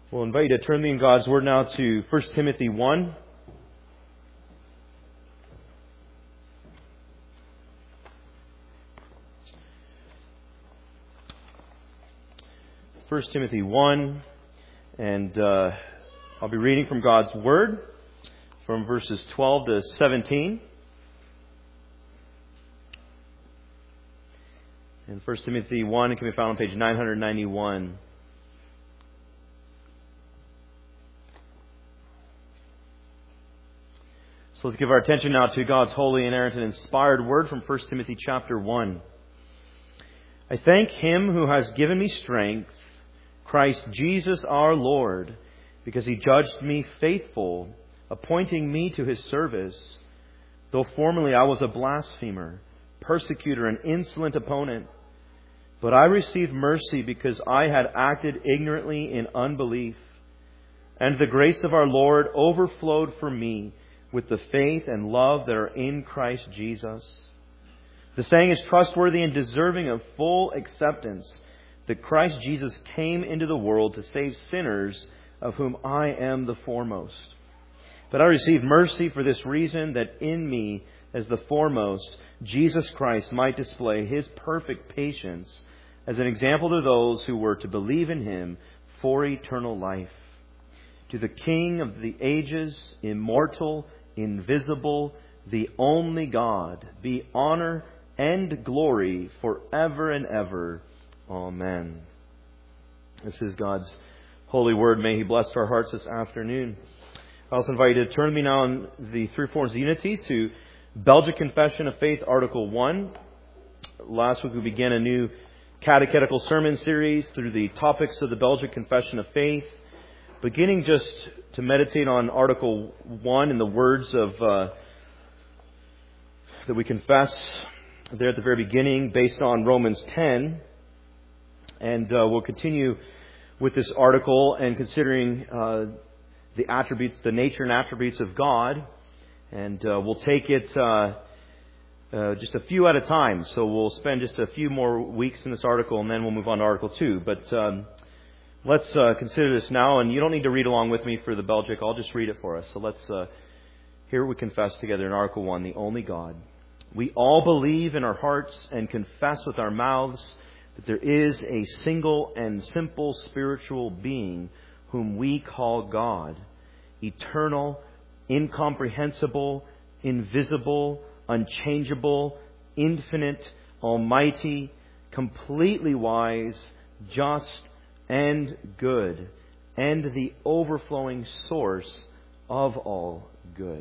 We'll invite you to turn me in God's Word now to 1 Timothy 1. First Timothy 1, and I'll be reading from God's Word from verses 12 to 17. And 1 Timothy 1 can be found on page 991. So let's give our attention now to God's holy, inerrant, and inspired Word from 1 Timothy chapter 1. I thank Him who has given me strength, Christ Jesus our Lord, because He judged me faithful, appointing me to His service. Though formerly I was a blasphemer, persecutor, and insolent opponent, but I received mercy because I had acted ignorantly in unbelief. And the grace of our Lord overflowed for me with the faith and love that are in Christ Jesus. The saying is trustworthy and deserving of full acceptance, that Christ Jesus came into the world to save sinners, of whom I am the foremost. But I received mercy for this reason, that in me, as the foremost, Jesus Christ might display His perfect patience as an example to those who were to believe in Him for eternal life. To the King of the ages, immortal, invisible, the only God, be honor and glory forever and ever. Amen. This is God's holy word. May He bless our hearts this afternoon. I also invite you to turn me now on the three forms of unity to Belgic Confession of Faith, Article 1. Last week we began a new catechetical sermon series through the topics of the Belgic Confession of Faith, beginning just to meditate on Article 1 and the words of that we confess there at the very beginning based on Romans 10. And we'll continue with this article and considering the attributes, the nature and attributes of God. And we'll take it just a few at a time. So we'll spend just a few more weeks in this article and then we'll move on to Article 2. But let's consider this now, and you don't need to read along with me for the Belgic. I'll just read it for us. So let's hear what we confess together in Article 1, the only God. We all believe in our hearts and confess with our mouths that there is a single and simple spiritual being whom we call God, eternal, incomprehensible, invisible, unchangeable, infinite, almighty, completely wise, just, and good, and the overflowing source of all good.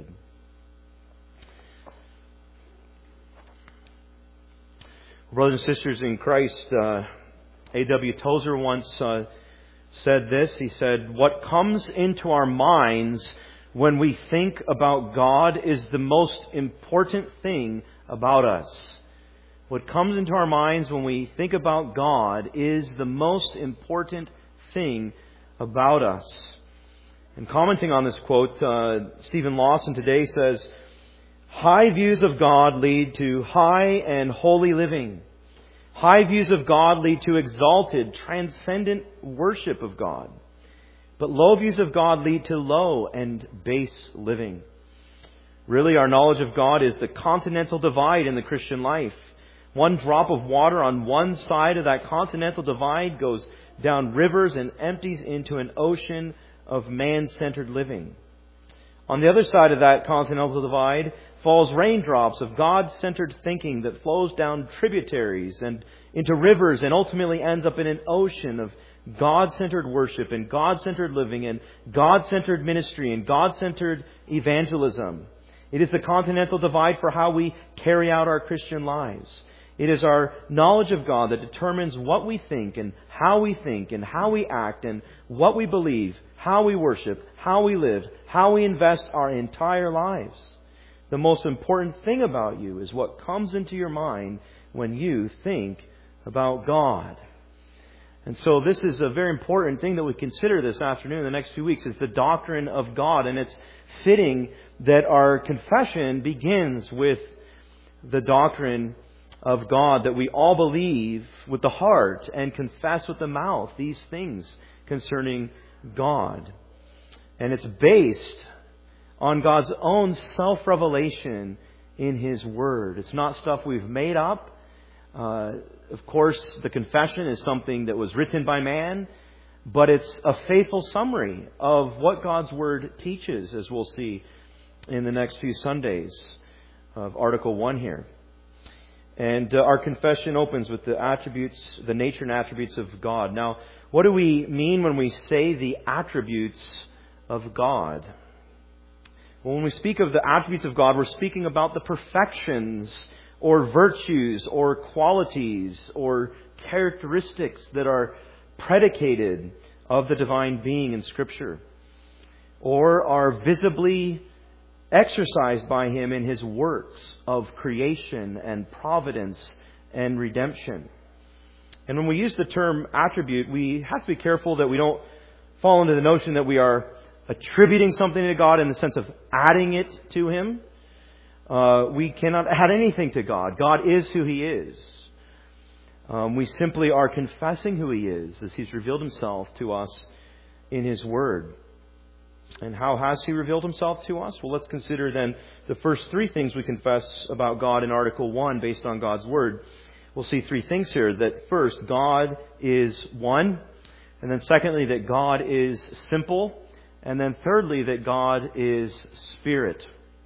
Brothers and sisters in Christ, A.W. Tozer once said this. He said, "What comes into our minds when we think about God is the most important thing about us." What comes into our minds when we think about God is the most important thing about us. And commenting on this quote, Stephen Lawson today says, "High views of God lead to high and holy living. High views of God lead to exalted, transcendent worship of God. But low views of God lead to low and base living." Really, our knowledge of God is the continental divide in the Christian life. One drop of water on one side of that continental divide goes down rivers and empties into an ocean of man-centered living. On the other side of that continental divide falls raindrops of God-centered thinking that flows down tributaries and into rivers and ultimately ends up in an ocean of God-centered worship and God-centered living and God-centered ministry and God-centered evangelism. It is the continental divide for how we carry out our Christian lives. It is our knowledge of God that determines what we think and how we act and what we believe, how we worship, how we live, how we invest our entire lives. The most important thing about you is what comes into your mind when you think about God. And so this is a very important thing that we consider this afternoon, the next few weeks, is the doctrine of God. And it's fitting that our confession begins with the doctrine of God, that we all believe with the heart and confess with the mouth these things concerning God. And it's based on God's own self-revelation in His Word. It's not stuff we've made up. Of course, the confession is something that was written by man, but it's a faithful summary of what God's Word teaches, as we'll see in the next few Sundays of Article 1 here. And our confession opens with the attributes, the nature and attributes of God. Now, what do we mean when we say the attributes of God? Well, when we speak of the attributes of God, we're speaking about the perfections or virtues or qualities or characteristics that are predicated of the divine being in Scripture, or are visibly exercised by Him in His works of creation and providence and redemption. And when we use the term attribute, we have to be careful that we don't fall into the notion that we are attributing something to God in the sense of adding it to Him. We cannot add anything to God. God is who He is. We simply are confessing who He is as He's revealed Himself to us in His Word. And how has He revealed Himself to us? Well, let's consider then the first three things we confess about God in Article 1 based on God's Word. We'll see three things here. That first, God is one. And then secondly, that God is simple. And then thirdly, that God is Spirit.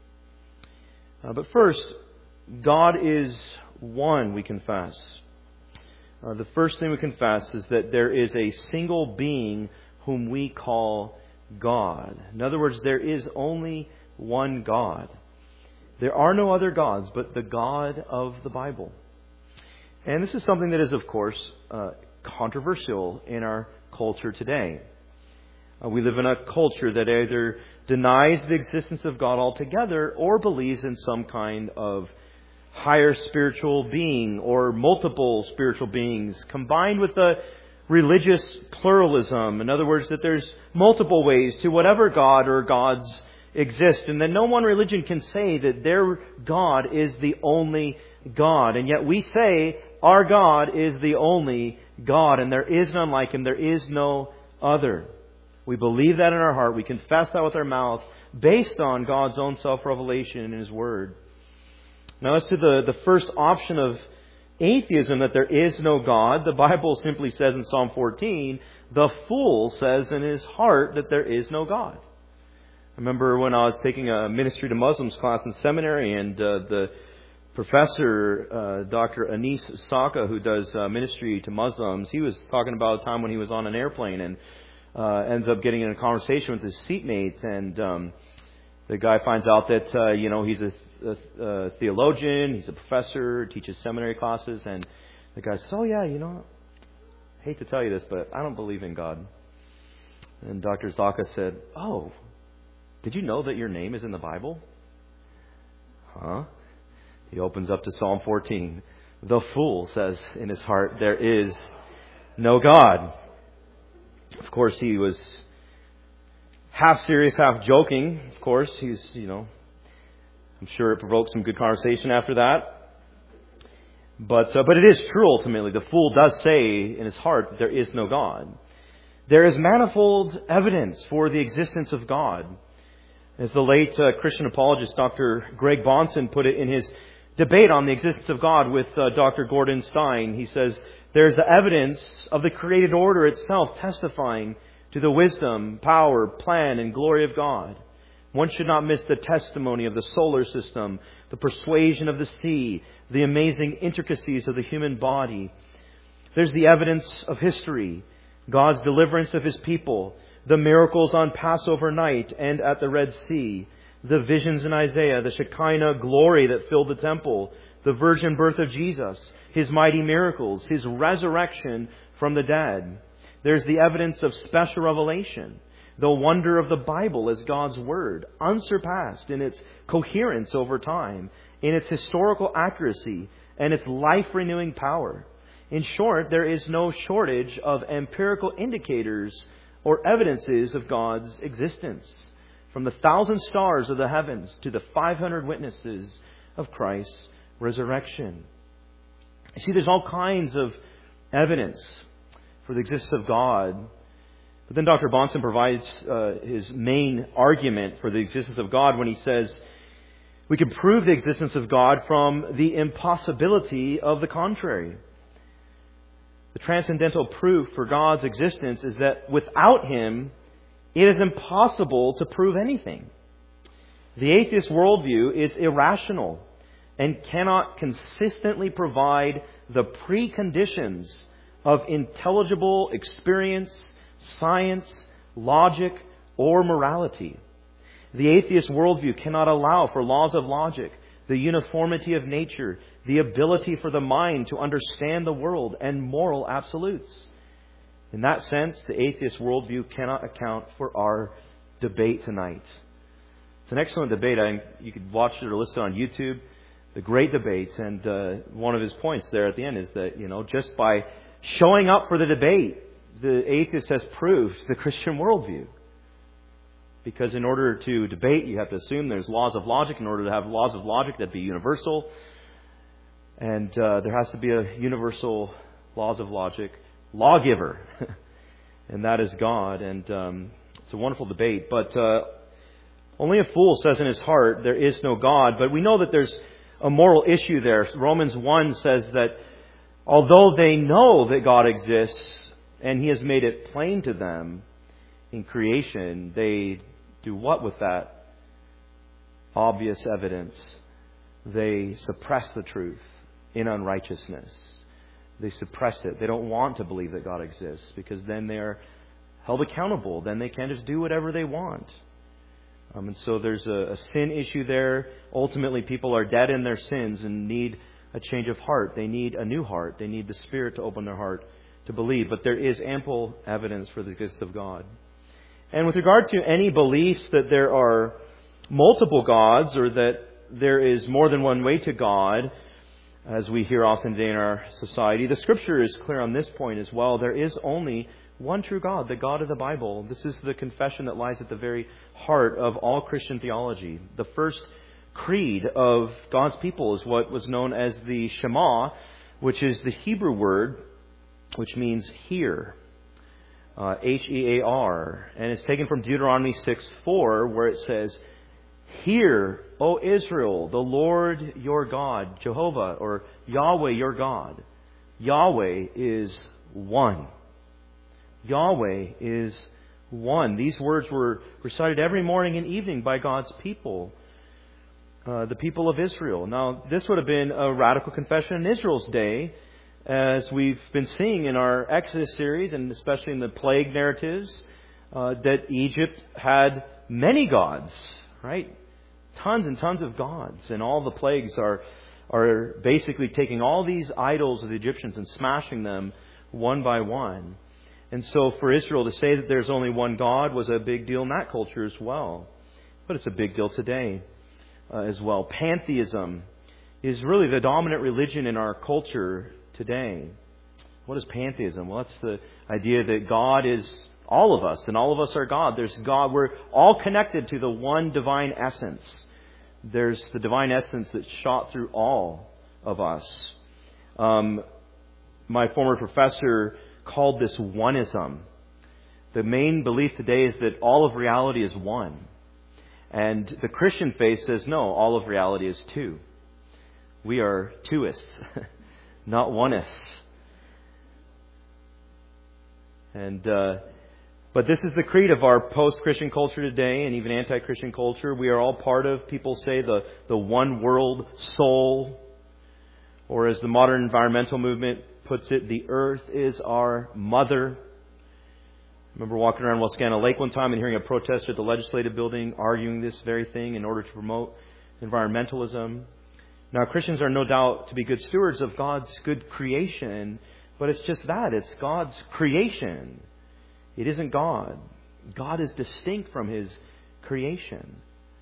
But first, God is one, we confess. The first thing we confess is that there is a single being whom we call God. In other words, there is only one God. There are no other gods but the God of the Bible. And this is something that is, of course, controversial in our culture today. We live in a culture that either denies the existence of God altogether or believes in some kind of higher spiritual being or multiple spiritual beings combined with the religious pluralism. In other words, that there's multiple ways to whatever God or gods exist, and that no one religion can say that their God is the only God. And yet we say our God is the only God, and there is none like Him. There is no other. We believe that in our heart. We confess that with our mouth based on God's own self-revelation in His Word. Now, as to the first option of atheism, that there is no God, the Bible simply says in Psalm 14, the fool says in his heart that there is no God. I remember when I was taking a ministry to Muslims class in seminary, and the professor, Dr. Anis Saka, who does ministry to Muslims, he was talking about a time when he was on an airplane and ends up getting in a conversation with his seatmate, and the guy finds out that he's a theologian, he's a professor, teaches seminary classes, and the guy says, "Oh yeah, I hate to tell you this, but I don't believe in God." And Dr. Zaka said, "Oh, did you know that your name is in the Bible?" Huh? He opens up to Psalm 14. The fool says in his heart, there is no God. Of course, he was half serious, half joking. Of course, he's, I'm sure it provoked some good conversation after that. But it is true ultimately. The fool does say in his heart that there is no God. There is manifold evidence for the existence of God. As the late Christian apologist Dr. Greg Bahnsen put it in his debate on the existence of God with Dr. Gordon Stein, he says, there's the evidence of the created order itself testifying to the wisdom, power, plan, and glory of God. One should not miss the testimony of the solar system, the persuasion of the sea, the amazing intricacies of the human body. There's the evidence of history, God's deliverance of His people, the miracles on Passover night and at the Red Sea, the visions in Isaiah, the Shekinah glory that filled the temple, the virgin birth of Jesus, His mighty miracles, His resurrection from the dead. There's the evidence of special revelation, the wonder of the Bible as God's Word, unsurpassed in its coherence over time, in its historical accuracy, and its life-renewing power. In short, there is no shortage of empirical indicators or evidences of God's existence, from the 1,000 stars of the heavens to the 500 witnesses of Christ's resurrection. You see, there's all kinds of evidence for the existence of God. But then Dr. Bahnsen provides his main argument for the existence of God when he says, we can prove the existence of God from the impossibility of the contrary. The transcendental proof for God's existence is that without Him, it is impossible to prove anything. The atheist worldview is irrational and cannot consistently provide the preconditions of intelligible experience, science, logic, or morality. The atheist worldview cannot allow for laws of logic, the uniformity of nature, the ability for the mind to understand the world, and moral absolutes. In that sense, the atheist worldview cannot account for our debate tonight. It's an excellent debate. You could watch it or listen on YouTube. The great debate. And one of his points there at the end is that, just by showing up for the debate, the atheist has proved the Christian worldview. Because in order to debate, you have to assume there's laws of logic. In order to have laws of logic, that'd be universal. And there has to be a universal laws of logic lawgiver. And that is God. And it's a wonderful debate. But only a fool says in his heart, there is no God. But we know that there's a moral issue there. Romans 1 says that although they know that God exists and He has made it plain to them in creation, they do what with that obvious evidence? They suppress the truth in unrighteousness. They suppress it. They don't want to believe that God exists because then they're held accountable. Then they can just do whatever they want. And so there's a sin issue there. Ultimately, people are dead in their sins and need a change of heart. They need a new heart. They need the Spirit to open their heart to believe. But there is ample evidence for the existence of God. And with regard to any beliefs that there are multiple gods or that there is more than one way to God, as we hear often today in our society, the Scripture is clear on this point as well. There is only one true God, the God of the Bible. This is the confession that lies at the very heart of all Christian theology. The first creed of God's people is what was known as the Shema, which is the Hebrew word which means hear. H-E-A-R. And it's taken from Deuteronomy 6:4, where it says, "Hear, O Israel, the Lord your God," Jehovah or Yahweh your God. Yahweh is one. Yahweh is one. These words were recited every morning and evening by God's people, the people of Israel. Now, this would have been a radical confession in Israel's day, as we've been seeing in our Exodus series, and especially in the plague narratives, that Egypt had many gods, right? Tons and tons of gods. And all the plagues are basically taking all these idols of the Egyptians and smashing them one by one. And so for Israel to say that there's only one God was a big deal in that culture as well. But it's a big deal today as well. Pantheism is really the dominant religion in our culture today. What is pantheism? Well, that's the idea that God is all of us, and all of us are God. There's God. We're all connected to the one divine essence. There's the divine essence that shot through all of us. My former professor called this oneism. The main belief today is that all of reality is one. And the Christian faith says, no, all of reality is two. We are twoists, not oneists. And but this is the creed of our post-Christian culture today, and even anti-Christian culture. We are all part of, people say, the one world soul. Or as the modern environmental movement puts it, the earth is our mother. I remember walking around Wascana Lake one time and hearing a protester at the legislative building arguing this very thing in order to promote environmentalism. Now, Christians are no doubt to be good stewards of God's good creation, but it's just that. It's God's creation. It isn't God. God is distinct from His creation.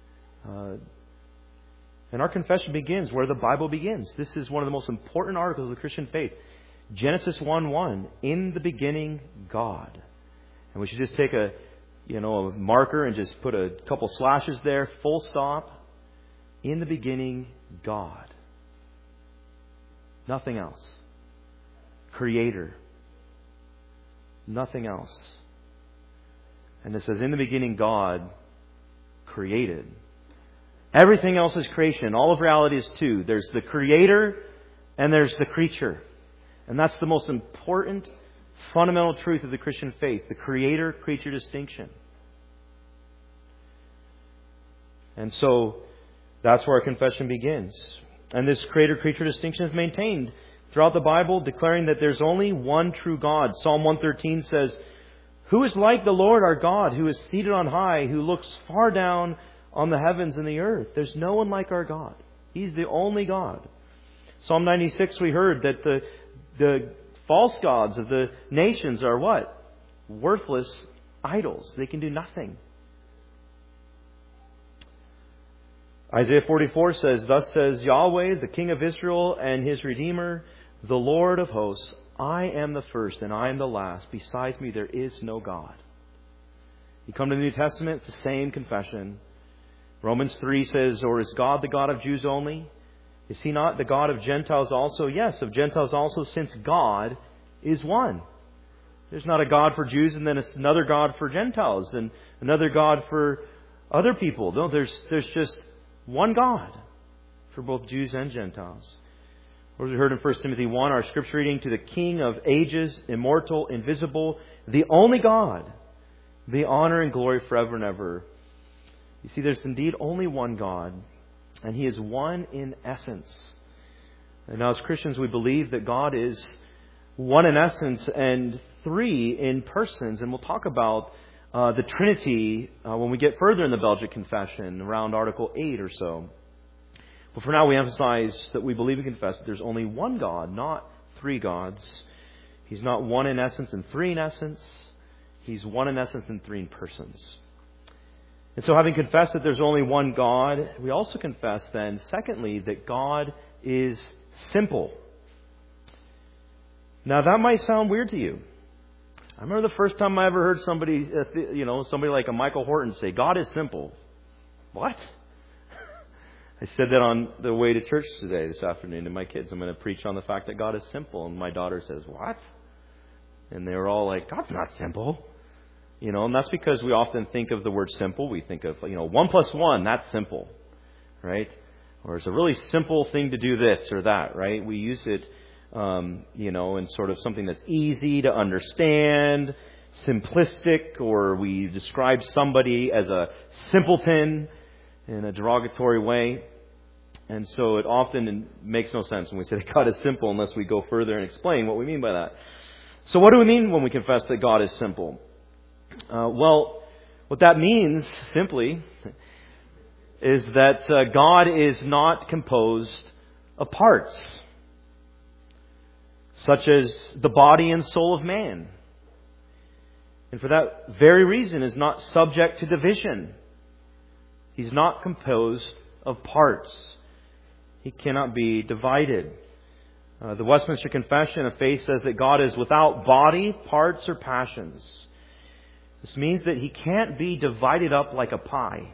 And our confession begins where the Bible begins. This is one of the most important articles of the Christian faith. Genesis 1:1. In the beginning, God. And we should just take a marker and just put a couple slashes there. Full stop. In the beginning, God. Nothing else. Creator. Nothing else. And it says, in the beginning God created. Everything else is creation. All of reality is two. There's the Creator and there's the creature. And that's the most important, fundamental truth of the Christian faith. The Creator-creature distinction. And so that's where our confession begins. And this Creator-creature distinction is maintained throughout the Bible, declaring that there's only one true God. Psalm 113 says, "Who is like the Lord our God, who is seated on high, who looks far down on the heavens and the earth?" There's no one like our God. He's the only God. Psalm 96, we heard that the false gods of the nations are what? Worthless idols. They can do nothing. Isaiah 44 says, "Thus says Yahweh, the King of Israel and His Redeemer, the Lord of hosts, I am the first and I am the last. Besides me there is no God." You come to the New Testament, it's the same confession. Romans 3 says, "Or is God the God of Jews only? Is He not the God of Gentiles also?" Yes, of Gentiles also, since God is one. There's not a God for Jews and then another God for Gentiles and another God for other people. No, there's just one God for both Jews and Gentiles. Or as we heard in 1 Timothy 1, our scripture reading, "To the King of ages, immortal, invisible, the only God, be honor and glory forever and ever." You see, there's indeed only one God, and He is one in essence. And now as Christians, we believe that God is one in essence and three in persons. And we'll talk about the Trinity when we get further in the Belgic Confession, around Article 8 or so. But for now, we emphasize that we believe and confess that there's only one God, not three gods. He's not one in essence and three in essence. He's one in essence and three in persons. And so having confessed that there's only one God, we also confess then, secondly, that God is simple. Now that might sound weird to you. I remember the first time I ever heard somebody like a Michael Horton say, "God is simple." What? I said that on the way to church today, this afternoon, to my kids. I'm going to preach on the fact that God is simple. And my daughter says, "What?" And they were all like, "God's not simple." And that's because we often think of the word simple. We think of, 1 + 1, that's simple, right? Or it's a really simple thing to do this or that, right? We use it, in sort of something that's easy to understand, simplistic, or we describe somebody as a simpleton in a derogatory way. And so it often makes no sense when we say that God is simple unless we go further and explain what we mean by that. So what do we mean when we confess that God is simple? Well, what that means, simply, is that God is not composed of parts, such as the body and soul of man. And for that very reason is not subject to division. He's not composed of parts. He cannot be divided. The Westminster Confession of Faith says that God is without body, parts, or passions. This means that He can't be divided up like a pie.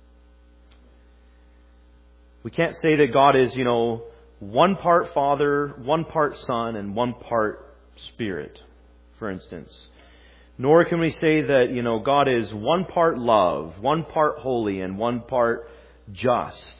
We can't say that God is, one part Father, one part Son, and one part Spirit, for instance. Nor can we say that, God is one part love, one part holy, and one part just.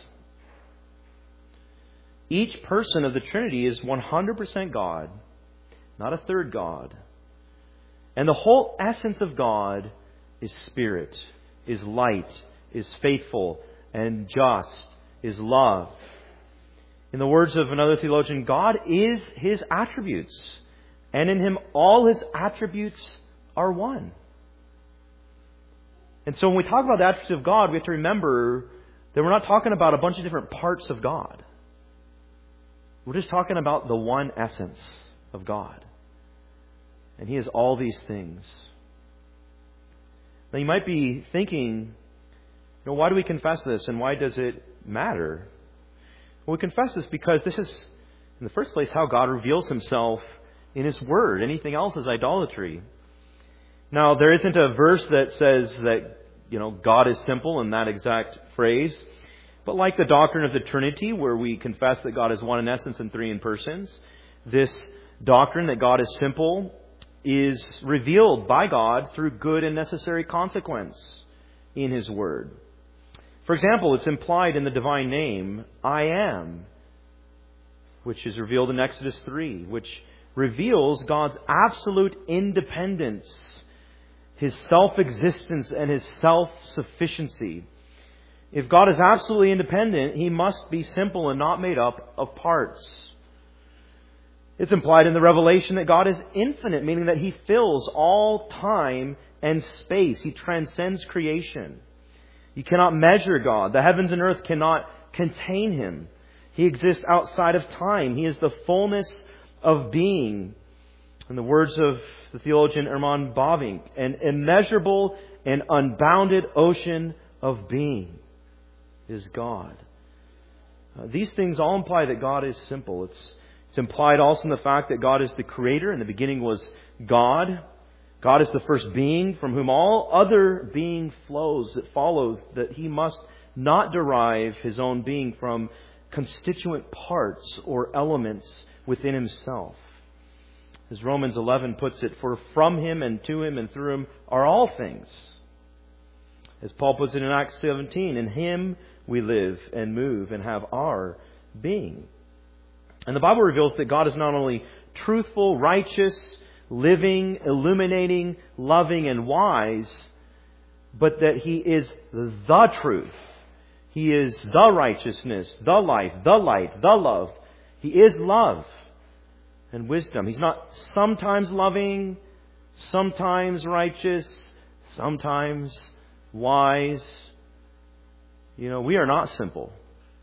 Each person of the Trinity is 100% God, not a third God. And the whole essence of God is Spirit, is light, is faithful, and just, is love. In the words of another theologian, God is His attributes, and in Him all His attributes are one. And so when we talk about the attributes of God, we have to remember that we're not talking about a bunch of different parts of God. We're just talking about the one essence of God. And He is all these things. Now you might be thinking, why do we confess this and why does it matter? Well, we confess this because this is, in the first place, how God reveals Himself in His Word. Anything else is idolatry. Now, there isn't a verse that says that, God is simple in that exact phrase. But like the doctrine of the Trinity, where we confess that God is one in essence and three in persons, this doctrine that God is simple is revealed by God through good and necessary consequence in His Word. For example, it's implied in the divine name, I am, which is revealed in Exodus 3, which reveals God's absolute independence, His self-existence, and His self-sufficiency. If God is absolutely independent, He must be simple and not made up of parts. It's implied in the revelation that God is infinite, meaning that He fills all time and space. He transcends creation. You cannot measure God. The heavens and earth cannot contain Him. He exists outside of time. He is the fullness of being. In the words of the theologian Herman Bavinck, an immeasurable and unbounded ocean of being is God. These things all imply that God is simple. It's implied also in the fact that God is the Creator. In the beginning was God. God is the first being from whom all other being flows. It follows that He must not derive His own being from constituent parts or elements within Himself. As Romans 11 puts it, for from Him and to Him and through Him are all things. As Paul puts it in Acts 17, in Him we live and move and have our being. And the Bible reveals that God is not only truthful, righteous, living, illuminating, loving, and wise, but that He is the truth. He is the righteousness, the life, the light, the love. He is love and wisdom. He's not sometimes loving, sometimes righteous, sometimes wise. We are not simple.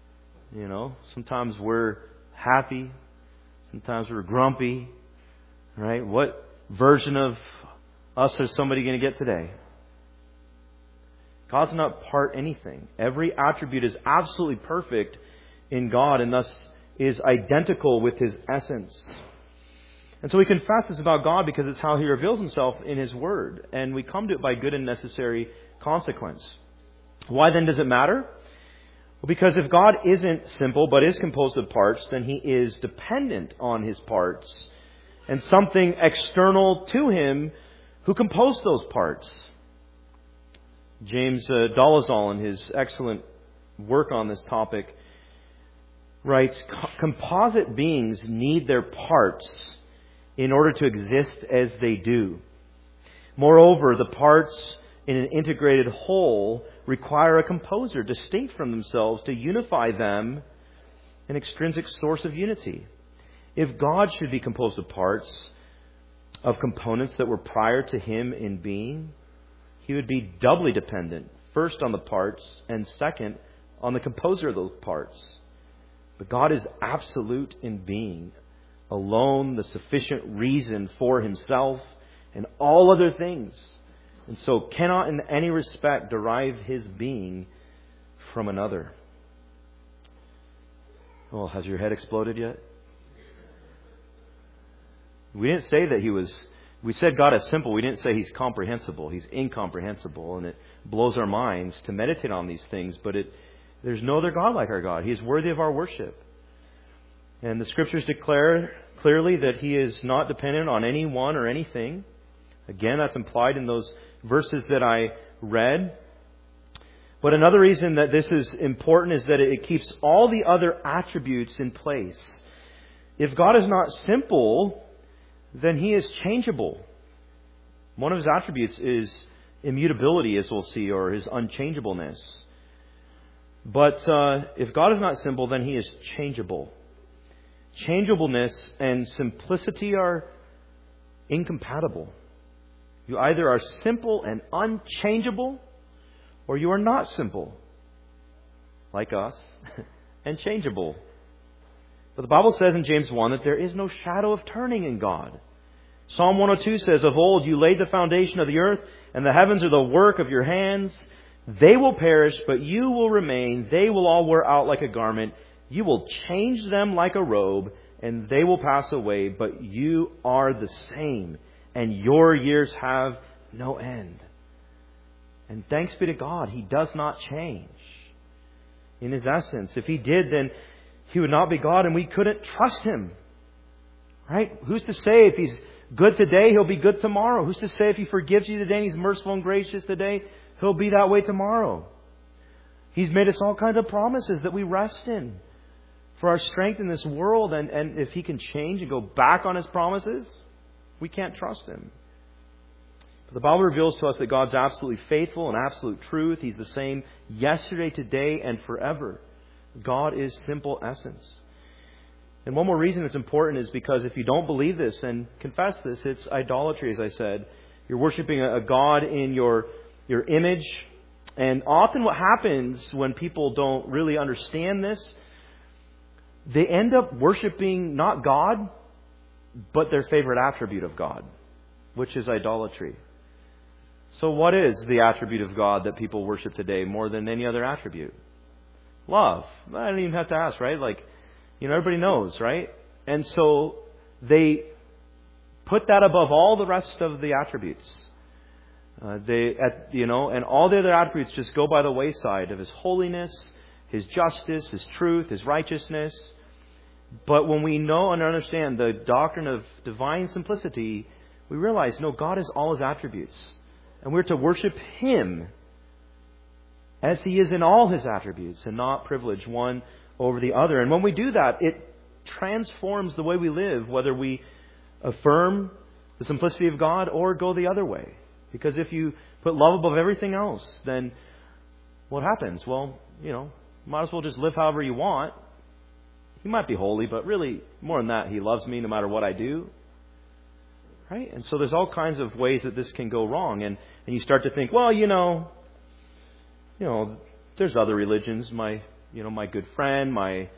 Sometimes we're happy. Sometimes we're grumpy. Right? What version of us is somebody going to get today? God's not part anything. Every attribute is absolutely perfect in God and thus is identical with His essence. And so we confess this about God because it's how He reveals Himself in His Word. And we come to it by good and necessary consequence. Why then does it matter? Well, because if God isn't simple but is composed of parts, then He is dependent on His parts and something external to Him who composed those parts. James Dolezal, in his excellent work on this topic, writes, composite beings need their parts in order to exist as they do. Moreover, the parts in an integrated whole require a composer distinct from themselves to unify them, an extrinsic source of unity. If God should be composed of parts, of components that were prior to Him in being, He would be doubly dependent, first on the parts and second on the composer of those parts. But God is absolute in being, alone the sufficient reason for Himself and all other things, and so cannot in any respect derive His being from another. Well, has your head exploded yet? We didn't say that He was... We said God is simple. We didn't say He's comprehensible. He's incomprehensible. And it blows our minds to meditate on these things. But there's no other God like our God. He is worthy of our worship. And the Scriptures declare clearly that He is not dependent on anyone or anything. Again, that's implied in those verses that I read. But another reason that this is important is that it keeps all the other attributes in place. If God is not simple, then He is changeable. One of His attributes is immutability, as we'll see, or His unchangeableness. But if God is not simple, then He is changeable. Changeableness and simplicity are incompatible. You either are simple and unchangeable, or you are not simple, like us, and changeable. But the Bible says in James 1 that there is no shadow of turning in God. Psalm 102 says, of old you laid the foundation of the earth, and the heavens are the work of your hands. They will perish, but you will remain. They will all wear out like a garment. You will change them like a robe, and they will pass away. But you are the same, and your years have no end. And thanks be to God, He does not change in His essence. If He did, then He would not be God, and we couldn't trust Him. Right? Who's to say if He's good today, He'll be good tomorrow. Who's to say if He forgives you today and He's merciful and gracious today, He'll be that way tomorrow? He's made us all kinds of promises that we rest in for our strength in this world. And if He can change and go back on His promises, we can't trust Him. But the Bible reveals to us that God's absolutely faithful and absolute truth. He's the same yesterday, today, and forever. God is simple essence. And one more reason it's important is because if you don't believe this and confess this, it's idolatry, as I said. You're worshiping a God in your image. And often what happens when people don't really understand this, they end up worshiping not God, but their favorite attribute of God, which is idolatry. So what is the attribute of God that people worship today more than any other attribute? Love. I don't even have to ask, right? Everybody knows, right? And so they put that above all the rest of the attributes. And all the other attributes just go by the wayside of His holiness, His justice, His truth, His righteousness. But when we know and understand the doctrine of divine simplicity, we realize, no, God is all His attributes. And we're to worship Him as He is in all His attributes and not privilege one over the other. And when we do that, it transforms the way we live, whether we affirm the simplicity of God or go the other way. Because if you put love above everything else, then what happens? Well, might as well just live however you want. He might be holy, but really, more than that, He loves me no matter what I do. Right? And so there's all kinds of ways that this can go wrong. And you start to think, well, there's other religions. My good friend, my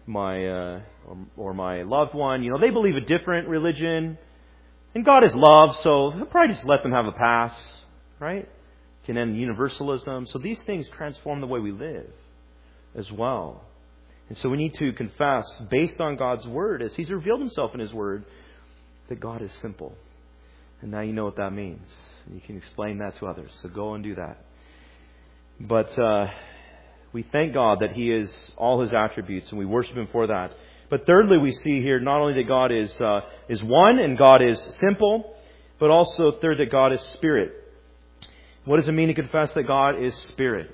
loved one, they believe a different religion. And God is love, so He'll probably just let them have a pass. Right? Can end universalism. So these things transform the way we live as well. And so we need to confess, based on God's Word, as He's revealed Himself in His Word, that God is simple. And now you know what that means. You can explain that to others. So go and do that. But we thank God that He is all His attributes, and we worship Him for that. But thirdly, we see here not only that God is one and God is simple, but also third, that God is Spirit. What does it mean to confess that God is Spirit?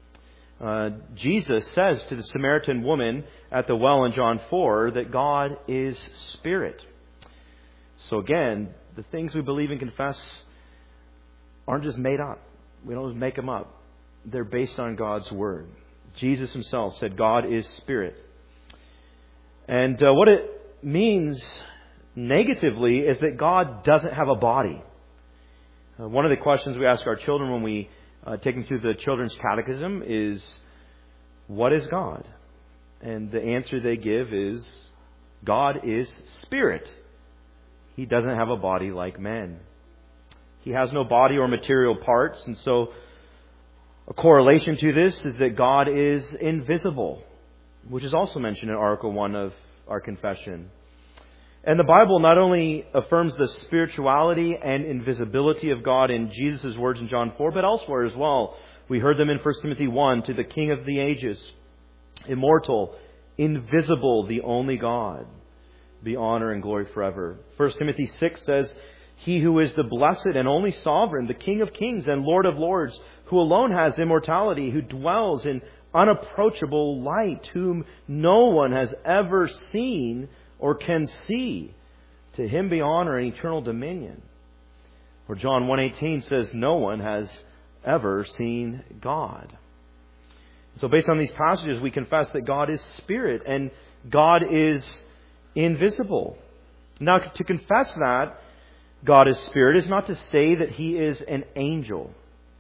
Jesus says to the Samaritan woman at the well in John 4 that God is Spirit. So again, the things we believe and confess aren't just made up. We don't just make them up. They're based on God's Word. Jesus Himself said God is Spirit. And what it means negatively is that God doesn't have a body. One of the questions we ask our children when we take them through the children's catechism is, what is God? And the answer they give is, God is Spirit. He doesn't have a body like men. He has no body or material parts. And so a correlation to this is that God is invisible, which is also mentioned in Article 1 of our confession. And the Bible not only affirms the spirituality and invisibility of God in Jesus' words in John 4, but elsewhere as well. We heard them in 1 Timothy 1, to the King of the ages, immortal, invisible, the only God, be honor and glory forever. 1 Timothy 6 says, He who is the blessed and only sovereign, the King of kings and Lord of lords, who alone has immortality, who dwells in unapproachable light, whom no one has ever seen or can see. To Him be honor and eternal dominion. Or John 1:18 says, no one has ever seen God. So based on these passages, we confess that God is Spirit and God is invisible. Now, to confess that God is Spirit is not to say that He is an angel.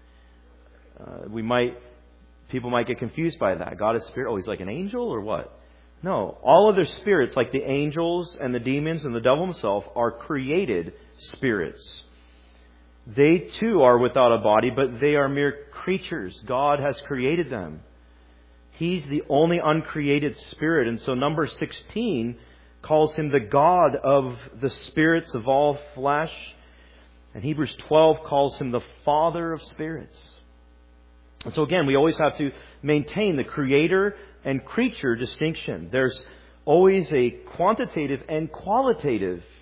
People might get confused by that. God is Spirit. Oh, He's like an angel or what? No. All other spirits, like the angels and the demons and the devil himself, are created spirits. They too are without a body, but they are mere creatures. God has created them. He's the only uncreated spirit. And so Numbers 16 calls Him the God of the spirits of all flesh. And Hebrews 12 calls Him the Father of spirits. And so again, we always have to maintain the creator and creature distinction. There's always a quantitative and qualitative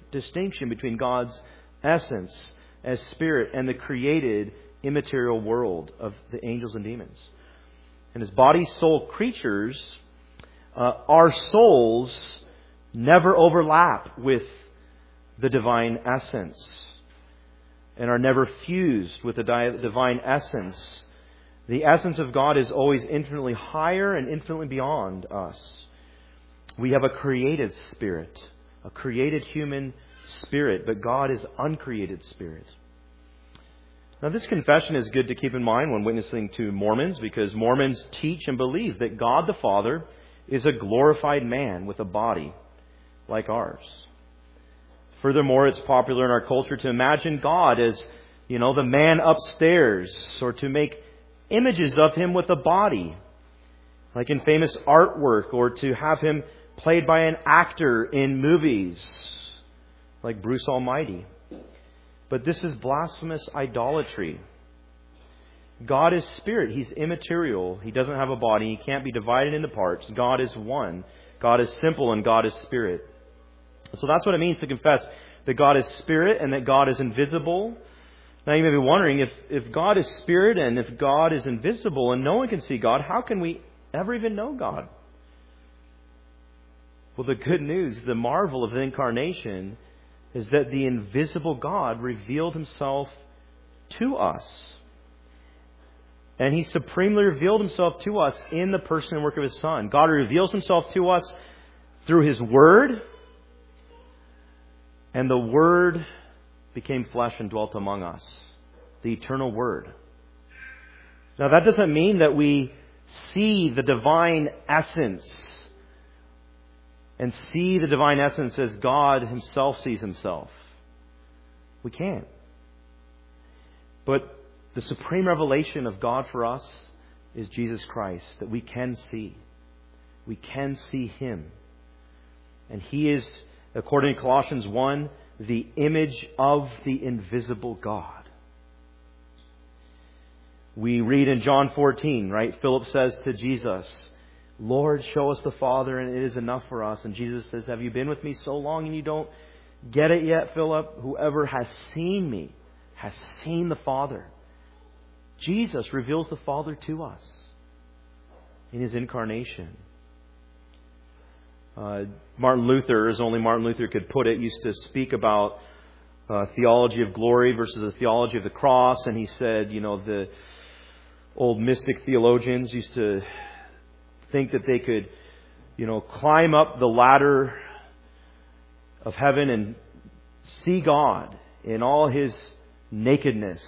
distinction between God's essence as spirit and the created immaterial world of the angels and demons. And as body-soul creatures, our souls never overlap with the divine essence and are never fused with the divine essence. The essence of God is always infinitely higher and infinitely beyond us. We have a created spirit, a created human spirit, but God is uncreated spirit. Now, this confession is good to keep in mind when witnessing to Mormons, because Mormons teach and believe that God the Father is a glorified man with a body like ours. Furthermore, it's popular in our culture to imagine God as, the man upstairs, or to make images of him with a body, like in famous artwork, or to have him played by an actor in movies, like Bruce Almighty. But this is blasphemous idolatry. God is spirit. He's immaterial. He doesn't have a body. He can't be divided into parts. God is one. God is simple, and God is spirit. So that's what it means to confess that God is spirit and that God is invisible. Now you may be wondering, if God is spirit and if God is invisible and no one can see God, how can we ever even know God? Well, the good news, the marvel of the incarnation, is that the invisible God revealed Himself to us. And He supremely revealed Himself to us in the person and work of His Son. God reveals Himself to us through His Word. And the Word became flesh and dwelt among us. The eternal Word. Now that doesn't mean that we see the divine essence and see the divine essence as God Himself sees Himself. We can't. But the supreme revelation of God for us is Jesus Christ, that we can see. We can see Him. And He is, according to Colossians 1, the image of the invisible God. We read in John 14, right? Philip says to Jesus, Lord, show us the Father, and it is enough for us. And Jesus says, have you been with me so long and you don't get it yet, Philip? Whoever has seen me has seen the Father. Jesus reveals the Father to us in His incarnation. Martin Luther, as only Martin Luther could put it, used to speak about theology of glory versus the theology of the cross. And he said, the old mystic theologians used to think that they could, climb up the ladder of heaven and see God in all His nakedness,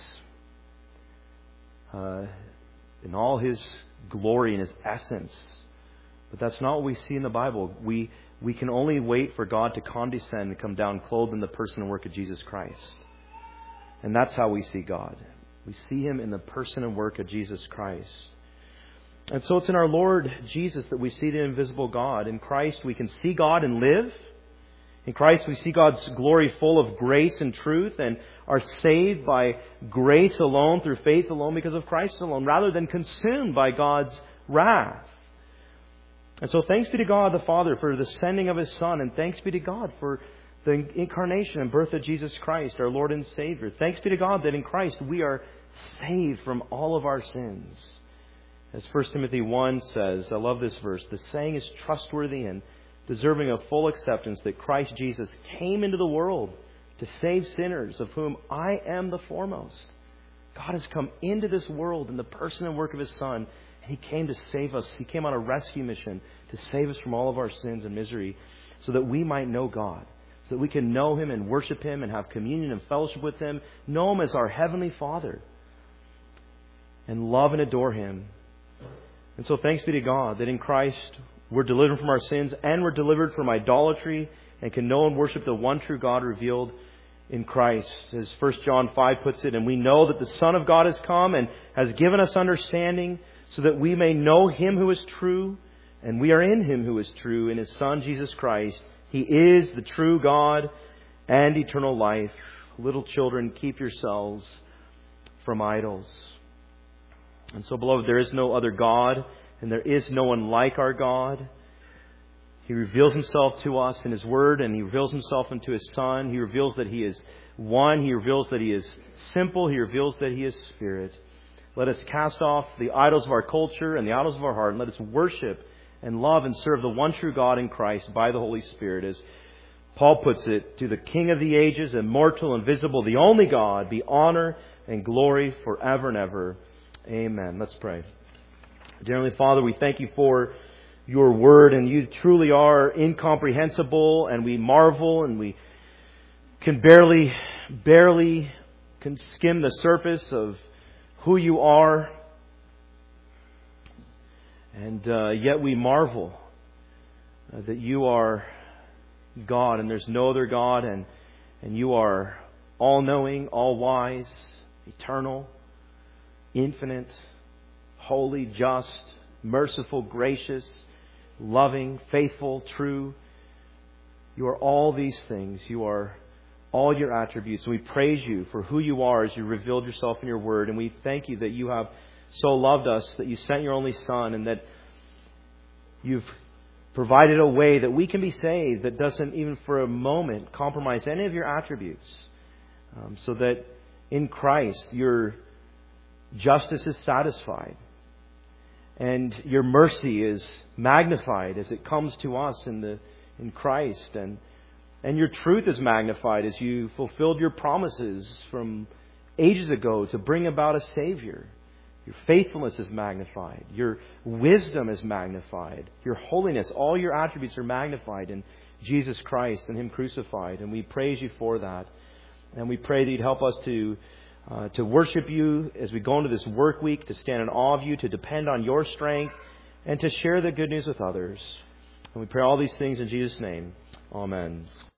in all His glory and His essence. But that's not what we see in the Bible. We can only wait for God to condescend and come down clothed in the person and work of Jesus Christ. And that's how we see God. We see Him in the person and work of Jesus Christ. And so it's in our Lord Jesus that we see the invisible God. In Christ we can see God and live. In Christ we see God's glory full of grace and truth and are saved by grace alone, through faith alone, because of Christ alone, rather than consumed by God's wrath. And so thanks be to God the Father for the sending of His Son, and thanks be to God for the incarnation and birth of Jesus Christ, our Lord and Savior. Thanks be to God that in Christ we are saved from all of our sins. As 1 Timothy 1 says, I love this verse, the saying is trustworthy and deserving of full acceptance that Christ Jesus came into the world to save sinners, of whom I am the foremost. God has come into this world in the person and work of His Son, and He came to save us. He came on a rescue mission to save us from all of our sins and misery, so that we might know God, so that we can know Him and worship Him and have communion and fellowship with Him, know Him as our Heavenly Father, and love and adore Him. And so thanks be to God that in Christ we're delivered from our sins and we're delivered from idolatry and can know and worship the one true God revealed in Christ. As 1 John 5 puts it, and we know that the Son of God has come and has given us understanding so that we may know Him who is true, and we are in Him who is true, in His Son Jesus Christ. He is the true God and eternal life. Little children, keep yourselves from idols. And so, beloved, there is no other God, and there is no one like our God. He reveals Himself to us in His Word, and He reveals Himself into His Son. He reveals that He is one. He reveals that He is simple. He reveals that He is Spirit. Let us cast off the idols of our culture and the idols of our heart, and let us worship and love and serve the one true God in Christ by the Holy Spirit. As Paul puts it, to the King of the ages, immortal, invisible, the only God, be honor and glory forever and ever. Amen. Let's pray. Dear Heavenly Father, we thank You for Your Word, and You truly are incomprehensible, and we marvel, and we can barely can skim the surface of who You are, and yet we marvel that You are God, and there's no other God, and You are all-knowing, all-wise, eternal, infinite, holy, just, merciful, gracious, loving, faithful, true. You are all these things. You are all Your attributes. And we praise You for who You are as You revealed Yourself in Your Word. And we thank You that You have so loved us, that You sent Your only Son, and that You've provided a way that we can be saved that doesn't even for a moment compromise any of Your attributes. So that in Christ Your justice is satisfied, and Your mercy is magnified as it comes to us in Christ, and Your truth is magnified as You fulfilled Your promises from ages ago to bring about a Savior. Your faithfulness is magnified. Your wisdom is magnified. Your holiness, all Your attributes are magnified in Jesus Christ and Him crucified. And we praise You for that. And we pray that You'd help us to worship You as we go into this work week, to stand in awe of You, to depend on Your strength, and to share the good news with others. And we pray all these things in Jesus' name. Amen.